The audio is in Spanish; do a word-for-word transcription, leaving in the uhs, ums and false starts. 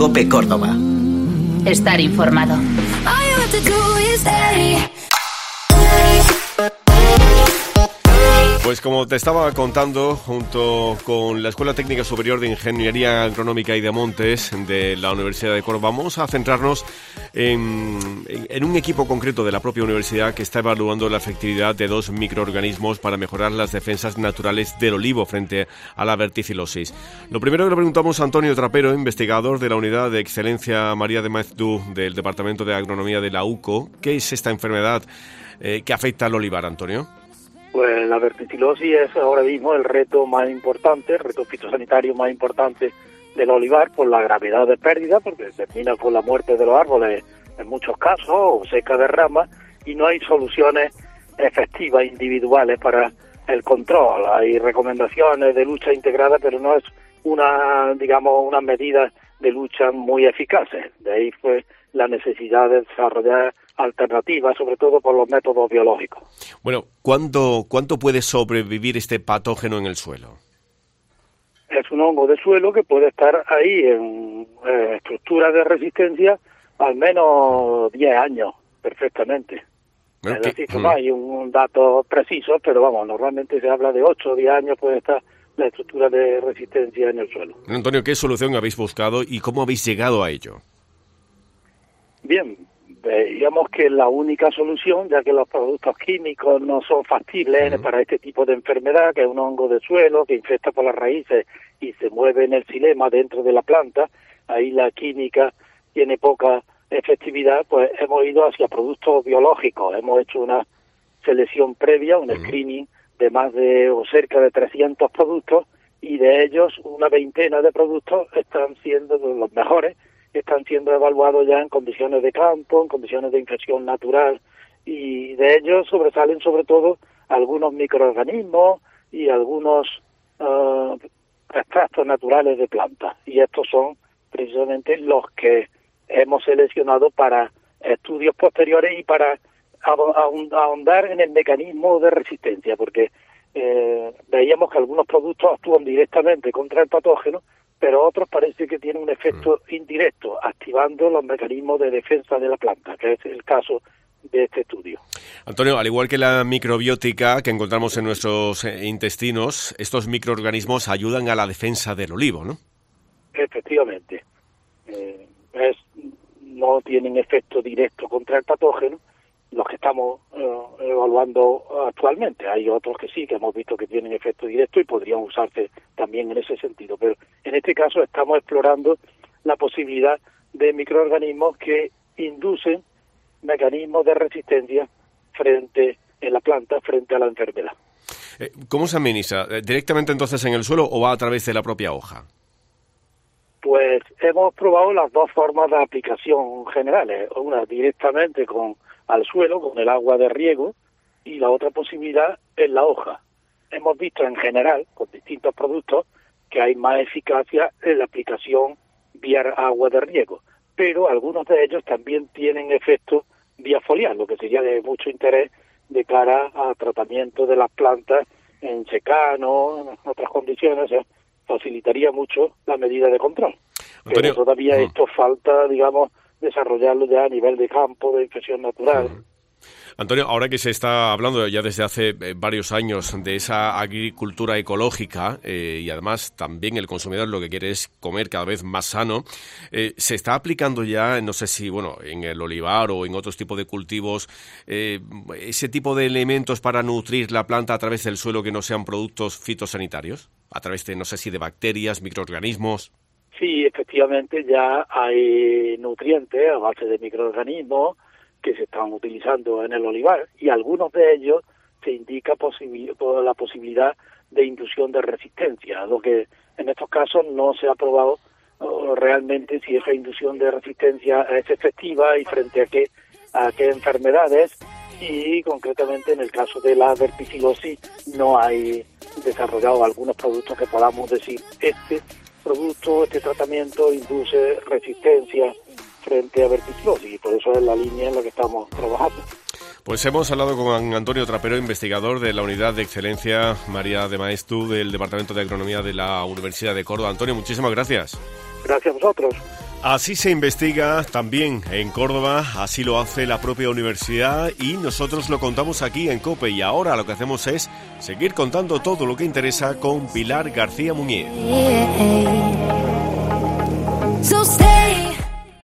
COPE Córdoba. Estar informado. Pues como te estaba contando, junto con la Escuela Técnica Superior de Ingeniería Agronómica y de Montes de la Universidad de Córdoba, vamos a centrarnos en, en un equipo concreto de la propia universidad que está evaluando la efectividad de dos microorganismos para mejorar las defensas naturales del olivo frente a la verticilosis. Lo primero que le preguntamos a Antonio Trapero, investigador de la Unidad de Excelencia María de Maeztu del Departamento de Agronomía de la U C O, ¿qué es esta enfermedad eh, que afecta al olivar, Antonio? Pues la verticilosis es ahora mismo el reto más importante, el reto fitosanitario más importante del olivar por la gravedad de pérdida, porque termina con la muerte de los árboles en muchos casos, o seca de ramas, y no hay soluciones efectivas individuales para el control. Hay recomendaciones de lucha integrada, pero no es una, digamos, unas medidas de lucha muy eficaces. De ahí fue la necesidad de desarrollar alternativas, sobre todo por los métodos biológicos. Bueno, ¿cuánto, cuánto puede sobrevivir este patógeno en el suelo? Es un hongo de suelo que puede estar ahí en eh, estructuras de resistencia al menos diez años, perfectamente. Bueno, es decir, que no hay un, un dato preciso, pero vamos, normalmente se habla de ocho o diez años puede estar la estructura de resistencia en el suelo. Antonio, ¿qué solución habéis buscado y cómo habéis llegado a ello? Bien, veíamos que la única solución, ya que los productos químicos no son factibles uh-huh. para este tipo de enfermedad, que es un hongo de suelo que infecta por las raíces y se mueve en el xilema dentro de la planta, ahí la química tiene poca efectividad, pues hemos ido hacia productos biológicos. Hemos hecho una selección previa, un uh-huh. screening de más de o cerca de trescientos productos, y de ellos una veintena de productos están siendo los mejores, están siendo evaluados ya en condiciones de campo, en condiciones de infección natural, y de ellos sobresalen sobre todo algunos microorganismos y algunos uh, extractos naturales de plantas, y estos son precisamente los que hemos seleccionado para estudios posteriores y para ahondar en el mecanismo de resistencia, porque eh, veíamos que algunos productos actúan directamente contra el patógeno, pero otros parece que tienen un efecto indirecto, activando los mecanismos de defensa de la planta, que es el caso de este estudio. Antonio, al igual que la microbiótica que encontramos en nuestros intestinos, estos microorganismos ayudan a la defensa del olivo, ¿no? Efectivamente. Eh, es, no tienen efecto directo contra el patógeno, los que estamos eh, evaluando actualmente. Hay otros que sí, que hemos visto que tienen efecto directo y podrían usarse también en ese sentido. Pero en este caso estamos explorando la posibilidad de microorganismos que inducen mecanismos de resistencia frente en la planta frente a la enfermedad. ¿Cómo se administra? ¿Directamente entonces en el suelo o va a través de la propia hoja? Pues hemos probado las dos formas de aplicación generales. Una directamente con al suelo con el agua de riego y la otra posibilidad en la hoja. Hemos visto en general, con distintos productos, que hay más eficacia en la aplicación vía agua de riego, pero algunos de ellos también tienen efecto vía foliar, lo que sería de mucho interés de cara a tratamiento de las plantas en secano, en otras condiciones, o sea, facilitaría mucho la medida de control. Antonio, pero todavía uh-huh. esto falta, digamos, desarrollarlo ya a nivel de campo, de infección natural. Uh-huh. Antonio, ahora que se está hablando ya desde hace eh, varios años de esa agricultura ecológica eh, y además también el consumidor lo que quiere es comer cada vez más sano, eh, se está aplicando ya, no sé si bueno en el olivar o en otros tipos de cultivos, eh, ese tipo de elementos para nutrir la planta a través del suelo que no sean productos fitosanitarios, a través de, no sé si de bacterias, microorganismos. Sí, efectivamente ya hay nutrientes a base de microorganismos que se están utilizando en el olivar y algunos de ellos se indica posibil- la posibilidad de inducción de resistencia, lo que en estos casos no se ha probado uh, realmente si esa inducción de resistencia es efectiva y frente a qué, a qué enfermedades, y concretamente en el caso de la verticilosis no hay desarrollado algunos productos que podamos decir este producto, este tratamiento induce resistencia frente a verticilosis, y por eso es la línea en la que estamos trabajando. Pues hemos hablado con Antonio Trapero, investigador de la Unidad de Excelencia María de Maeztu del Departamento de Agronomía de la Universidad de Córdoba. Antonio, muchísimas gracias. Gracias a vosotros. Así se investiga también en Córdoba, así lo hace la propia universidad y nosotros lo contamos aquí en COPE, y ahora lo que hacemos es seguir contando todo lo que interesa con Pilar García Muñiz.